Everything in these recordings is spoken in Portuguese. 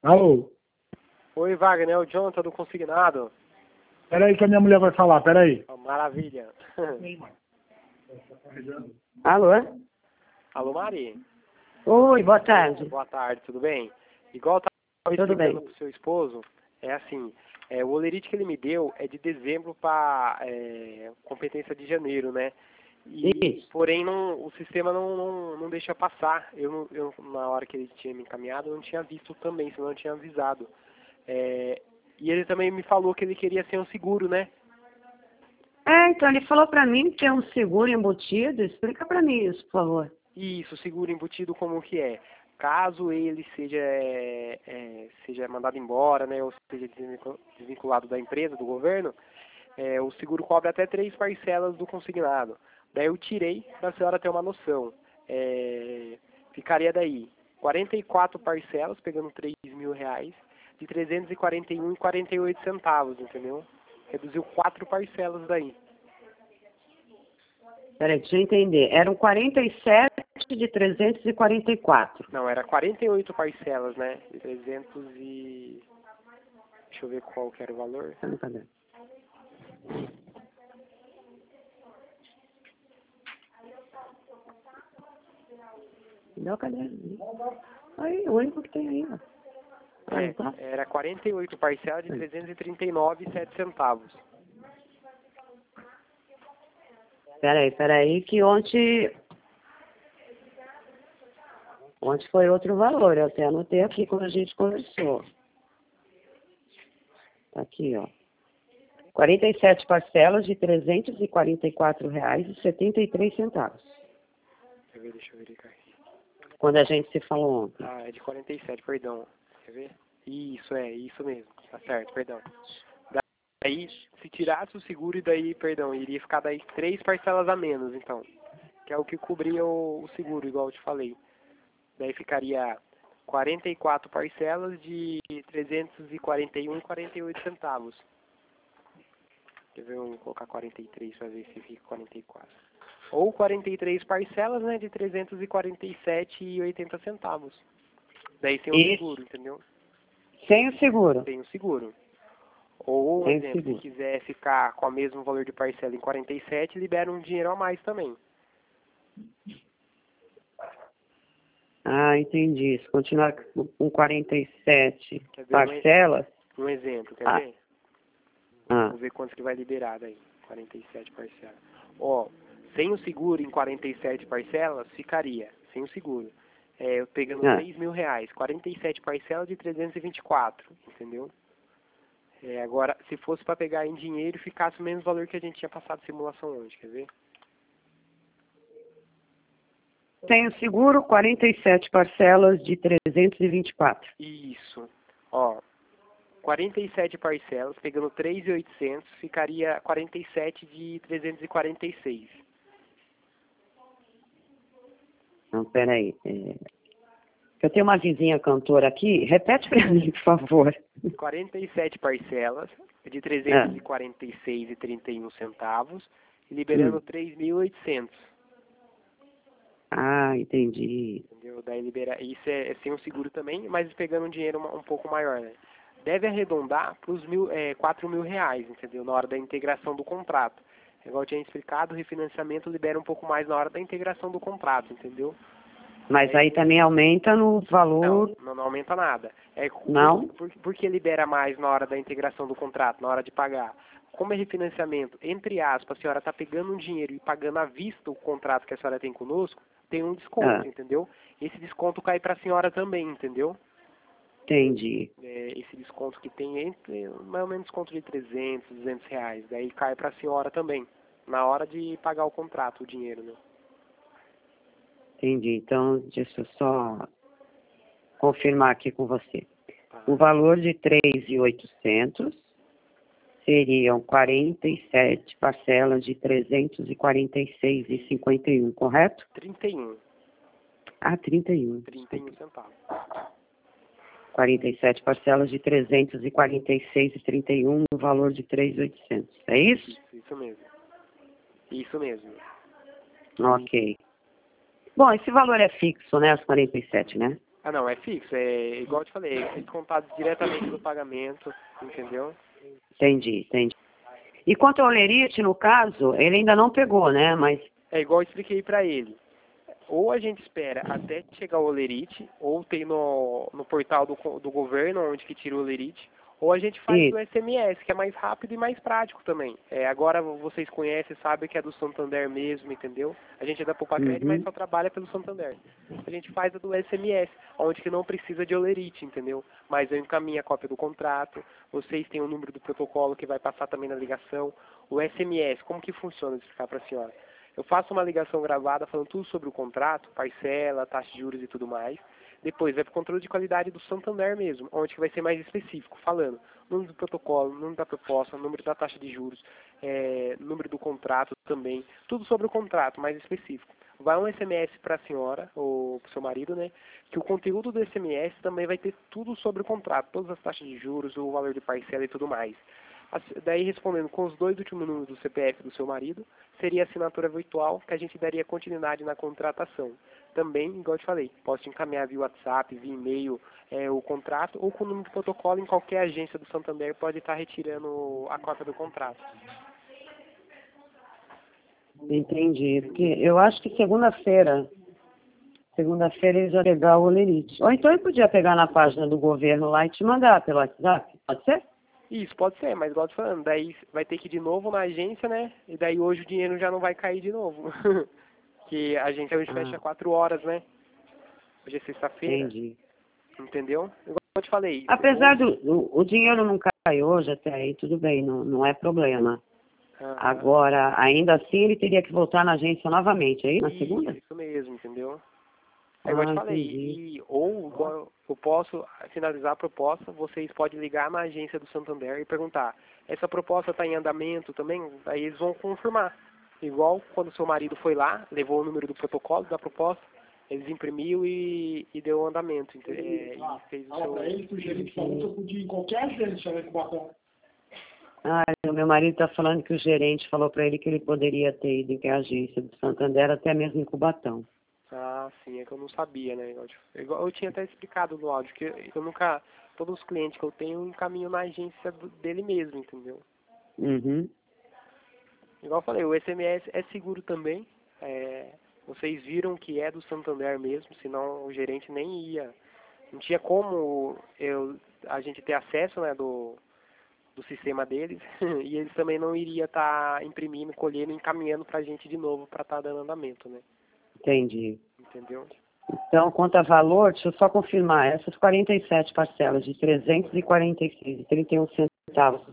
Alô? Oi, Wagner, é o Jonathan do Consignado. Peraí que a minha mulher vai falar, peraí. Oh, maravilha. Alô? Alô, Mari? Oi, boa tarde. Boa tarde, tudo bem? Igual eu estava Tudo bem. explicando pro seu esposo, é assim, o olerite que ele me deu é de dezembro para competência de janeiro, né? Isso. Porém, o sistema não deixa passar. Eu, na hora que ele tinha me encaminhado, eu não tinha visto também, senão eu tinha avisado. E ele também me falou que ele queria ser um seguro, né? Então ele falou pra mim que é um seguro embutido. Explica pra mim isso, por favor. Isso, seguro embutido como que é? Caso ele seja mandado embora, né, ou seja desvinculado da empresa, do governo, o seguro cobre até 3 parcelas do consignado. Daí eu tirei para a senhora ter uma noção. Ficaria daí 44 parcelas, pegando R$ 3.000, de 341,48 centavos, entendeu? Reduziu 4 parcelas daí. Peraí, deixa eu entender. Eram 47 de 344. Não, era 48 parcelas, né? De 300 e... Deixa eu ver qual que era o valor. Tá no caderno. Me dá o caderno. Aí, o único que tem aí, ó. Aí, tá? Era 48 parcelas de 339,07 centavos. Peraí, que ontem foi outro valor. Eu até anotei aqui quando a gente conversou. Tá aqui, ó. 47 parcelas de R$ 344,73. Deixa eu verificar aqui. Quando a gente se falou ontem. Ah, é de 47, perdão. Quer ver? Isso mesmo. Tá certo, perdão. Daí, se tirasse o seguro e daí, perdão, iria ficar daí 3 parcelas a menos, então. Que é o que cobria o seguro, igual eu te falei. Daí ficaria 44 parcelas de 341,48 centavos. Quer ver, vamos colocar 43 para ver se fica 44. Ou 43 parcelas, né, de 347,80 centavos. Daí sem o seguro, entendeu? Sem o seguro? Sem o seguro. Ou, Sem exemplo, seguro. se quiser ficar com o mesmo valor de parcela em 47, libera um dinheiro a mais também. Ah, entendi. Se continuar com 47 Quer ver parcelas... Um exemplo, quer ver? Vamos ver quanto que vai liberar daí. 47 parcelas. Ó, sem o seguro em 47 parcelas, ficaria, sem o seguro. Eu pegando R$3.000, 47 parcelas de 324, entendeu? Agora, se fosse para pegar em dinheiro, ficasse o mesmo valor que a gente tinha passado simulação hoje, quer ver? Sem o seguro, 47 parcelas de 324. Isso. Ó, 47 parcelas, pegando 3.800, ficaria 47 de 346. Não, peraí. Eu tenho uma vizinha cantora aqui. Repete para mim, por favor. 47 parcelas de 346,31 centavos, liberando 3.800. Ah, entendi. Entendeu? Daí libera. Isso é sem o seguro também, mas pegando um dinheiro um pouco maior, né? Deve arredondar para os R$4.000, entendeu? Na hora da integração do contrato. Igual eu tinha explicado, o refinanciamento libera um pouco mais na hora da integração do contrato, entendeu? Mas aí também aumenta no valor... Não aumenta nada. Não? Por que libera mais na hora da integração do contrato, na hora de pagar? Como é refinanciamento, entre aspas, a senhora está pegando um dinheiro e pagando à vista o contrato que a senhora tem conosco, tem um desconto, entendeu? Esse desconto cai para a senhora também, entendeu? Entendi. Esse desconto que tem entre mais ou menos desconto de R$300, R$200, daí cai para a senhora também, na hora de pagar o contrato, o dinheiro, né? Entendi. Então, deixa eu só confirmar aqui com você. O valor de 3.800 seriam 47 parcelas de 346,51, correto? 31. Ah, 31. 31 centavos. 47 parcelas de 346,31 no valor de 3.800. É isso? Isso mesmo. Isso mesmo. Ok. Bom, esse valor é fixo, né? As 47, né? Ah, não, é fixo, é igual eu te falei, é descontado diretamente do pagamento, entendeu? Entendi, entendi. E quanto ao Olerite, no caso, ele ainda não pegou, né? Mas, É igual eu expliquei pra ele. Ou a gente espera até chegar o Olerite, ou tem no portal do governo, onde que tira o Olerite, ou a gente faz isso. do SMS, que é mais rápido e mais prático também. Agora vocês conhecem, sabem que é do Santander mesmo, entendeu? A gente é da Poupa-Crédito, mas Uhum. só trabalha pelo Santander. A gente faz a do SMS, onde que não precisa de Olerite, entendeu? Mas eu encaminho a cópia do contrato, vocês têm o número do protocolo que vai passar também na ligação. O SMS, como que funciona, vou explicar para a senhora. Eu faço uma ligação gravada falando tudo sobre o contrato, parcela, taxa de juros e tudo mais. Depois vai para o controle de qualidade do Santander mesmo, onde que vai ser mais específico, falando número do protocolo, número da proposta, número da taxa de juros, número do contrato também, tudo sobre o contrato, mais específico. Vai um SMS para a senhora, ou para o seu marido, né, que o conteúdo do SMS também vai ter tudo sobre o contrato, todas as taxas de juros, o valor de parcela e tudo mais. Daí, respondendo com os 2 últimos números do CPF do seu marido, seria a assinatura virtual, que a gente daria continuidade na contratação. Também, igual eu te falei, posso te encaminhar via WhatsApp, via e-mail, o contrato, ou com o número de protocolo em qualquer agência do Santander pode estar retirando a cópia do contrato. Entendi. Porque eu acho que segunda-feira eles vão pegar o Olerite. Ou então ele podia pegar na página do governo lá e te mandar pelo WhatsApp. Pode ser? Isso, pode ser, mas igual eu tô falando, daí vai ter que ir de novo na agência, né? E daí hoje o dinheiro já não vai cair de novo. Que a agência hoje fecha 4 horas, né? Hoje é sexta-feira, Entendi. entendeu? Igual eu te falei. Apesar o dinheiro não cair hoje, até aí tudo bem, não é problema. Agora, ainda assim, ele teria que voltar na agência novamente, aí na segunda? Isso mesmo, entendeu? É igual eu te falei, ou igual eu posso finalizar a proposta, vocês podem ligar na agência do Santander e perguntar, essa proposta está em andamento também? Aí eles vão confirmar. Igual quando seu marido foi lá, levou o número do protocolo da proposta, eles imprimiu e deu o andamento. E fez o seu... Para ele, que o gerente falou que eu podia ir em qualquer agência, né, com batom. Ah, o meu marido está falando que o gerente falou para ele que ele poderia ter ido em agência do Santander, até mesmo em Cubatão. Ah, sim, é que eu não sabia, né? Igual eu tinha até explicado no áudio, que eu nunca, todos os clientes que eu tenho, eu encaminho na agência dele mesmo, entendeu? Uhum. Igual eu falei, o SMS é seguro também. Vocês viram que é do Santander mesmo, senão o gerente nem ia. Não tinha como a gente ter acesso, né, do sistema deles, e eles também não iriam estar imprimindo, colhendo, encaminhando pra gente de novo para estar dando andamento, né? Entendi. Entendeu? Então, quanto a valor, deixa eu só confirmar, essas 47 parcelas de 346,31 centavos,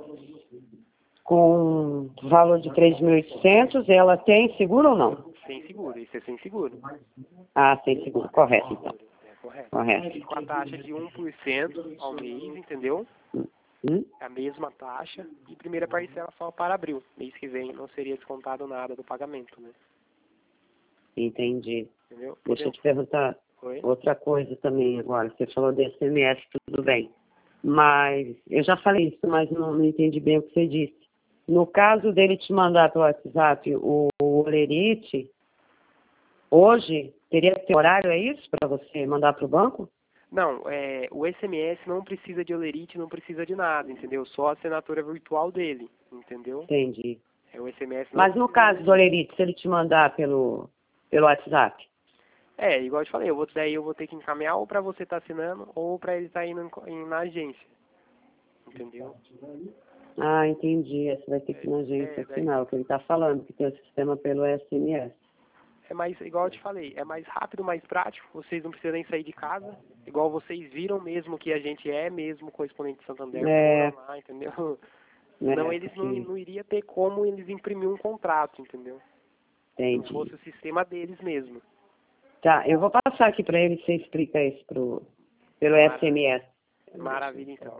com valor de 3.800, ela tem seguro ou não? Sem seguro, isso é sem seguro. Ah, sem seguro, correto, então. Correto. Correto. Com a taxa de 1% ao mês, entendeu? A mesma taxa, e primeira parcela só para abril. Mês que vem não seria descontado nada do pagamento, né? Entendi. Entendeu? Deixa eu te perguntar outra coisa também agora. Você falou de SMS, tudo bem. Mas, eu já falei isso, mas não entendi bem o que você disse. No caso dele te mandar pelo WhatsApp o Olerite, hoje, teria que ter horário, é isso? Para você mandar para o banco? Não, o SMS não precisa de Olerite, não precisa de nada, entendeu? Só a assinatura virtual dele, entendeu? Entendi. O SMS não. Mas no caso do Olerite, se ele te mandar pelo WhatsApp? Igual eu te falei, daí eu vou ter que encaminhar ou para você estar assinando ou para ele estar indo na agência, entendeu? Ah, entendi. Você vai ter que ir na agência assinar, o que ele está falando, que tem o sistema pelo SMS. Igual eu te falei, é mais rápido, mais prático, vocês não precisam nem sair de casa, igual vocês viram mesmo que a gente é mesmo correspondente de Santander, foram lá, entendeu? Senão eles não iriam ter como eles imprimir um contrato, entendeu? Entendi. Se fosse o sistema deles mesmo. Tá, eu vou passar aqui para ele, você explica isso pelo SMS. Maravilha, então.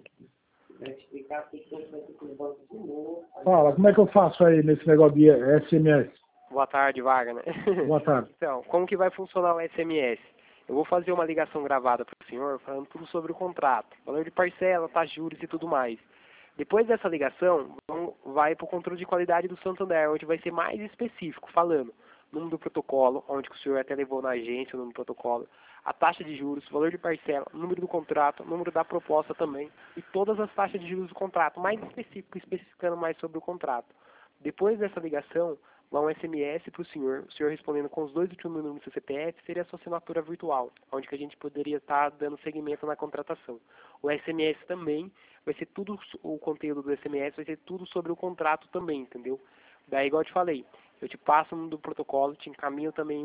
Fala, como é que eu faço aí nesse negócio de SMS? Boa tarde, Wagner. Boa tarde. Então, como que vai funcionar o SMS? Eu vou fazer uma ligação gravada para o senhor, falando tudo sobre o contrato, valor de parcela, taxa, juros e tudo mais. Depois dessa ligação, vai para o controle de qualidade do Santander, onde vai ser mais específico, falando número do protocolo, onde o senhor até levou na agência o número do protocolo, a taxa de juros, valor de parcela, número do contrato, número da proposta também, e todas as taxas de juros do contrato, mais específico, especificando mais sobre o contrato. Depois dessa ligação, lá um SMS para o senhor respondendo com os 2 últimos números do seu CPF, seria a sua assinatura virtual, onde que a gente poderia estar dando seguimento na contratação. O SMS também vai ser tudo, o conteúdo do SMS vai ser tudo sobre o contrato também, entendeu? Daí, igual eu te falei, eu te passo o número do protocolo, te encaminho também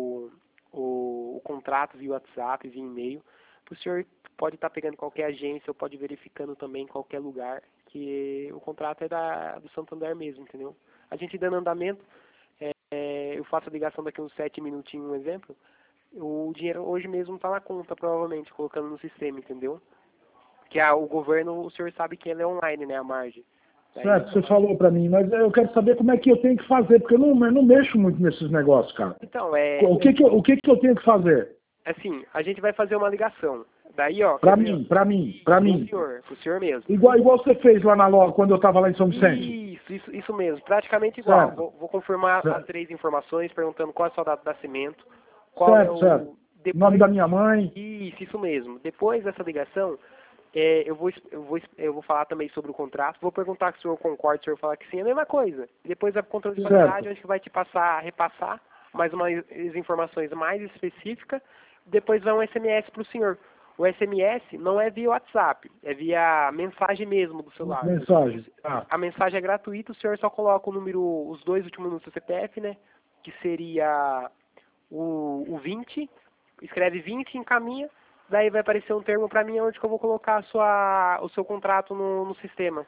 o contrato via WhatsApp, via e-mail. O senhor pode estar pegando qualquer agência ou pode verificando também em qualquer lugar que o contrato é do Santander mesmo, entendeu? A gente dando andamento, eu faço a ligação daqui uns 7 minutinhos, um exemplo, o dinheiro hoje mesmo está na conta, provavelmente, colocando no sistema, entendeu? Que o governo, o senhor sabe que ele é online, né, a margem. Daí, Certo, você falou pra mim, mas eu quero saber como é que eu tenho que fazer, porque eu não mexo muito nesses negócios, cara. Então, O que que eu tenho que fazer? assim, a gente vai fazer uma ligação. Daí, ó... Pra mim. Pro senhor mesmo. Igual você fez lá na loja, quando eu tava lá em São Vicente. Isso mesmo, praticamente igual. Certo. Vou confirmar Certo. as 3 informações, perguntando qual é a sua data de nascimento, qual Certo. Depois, nome da minha mãe. Isso mesmo. Depois dessa ligação, eu vou falar também sobre o contrato, vou perguntar se o senhor concorda, se o senhor falar que sim, é a mesma coisa. Depois a controle de qualidade, a gente vai te repassar mais umas informações mais específicas, depois vai um SMS para o senhor. O SMS não é via WhatsApp, é via mensagem mesmo do celular. Mensagem. A mensagem é gratuita, o senhor só coloca o número, os 2 últimos números do CPF, né? Que seria o 20, escreve 20 e encaminha, daí vai aparecer um termo para mim onde que eu vou colocar o seu contrato no sistema.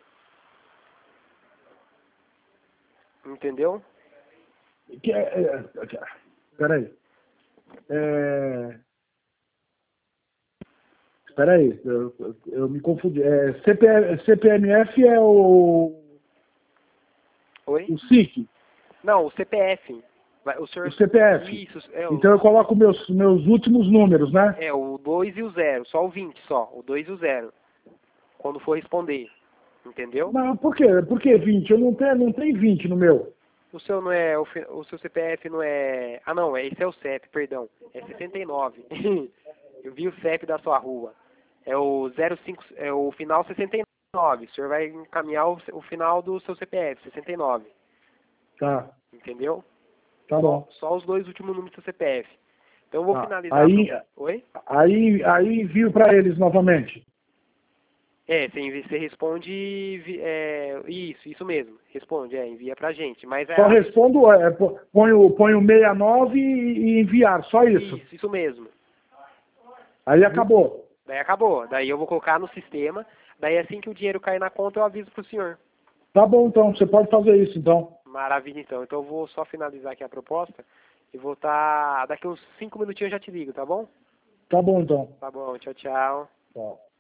Entendeu? Peraí. Peraí, eu me confundi. CPMF é o Oi? o SIC? Não, o CPF. O CPF. Isso, então eu coloco meus últimos números, né? O 2 e o 0, só o 20 só, o 2 e o 0. Quando for responder. Entendeu? Mas por quê? Por que 20? Eu não tenho 20 no meu. O seu não é, o seu CPF não é... Ah, não, esse é o CEP, perdão. É 69. Eu vi o CEP da sua rua. É o 05, é o final 69. O senhor vai encaminhar o final do seu CPF, 69. Tá. Entendeu? Tá bom. Só os 2 últimos números do seu CPF. Então eu vou finalizar. Oi? Aí envio para eles novamente. Você responde... isso mesmo. Responde, envia pra gente. Mas Só respondo, ponho 69 e enviar, só isso. Isso mesmo. Aí acabou. Daí acabou. Daí eu vou colocar no sistema. Daí assim que o dinheiro cair na conta, eu aviso pro senhor. Tá bom, então. Você pode fazer isso, então. Maravilha, então. Então eu vou só finalizar aqui a proposta. E vou estar... Daqui uns 5 minutinhos eu já te ligo, tá bom? Tá bom, então. Tá bom. Tchau, tchau. Tchau.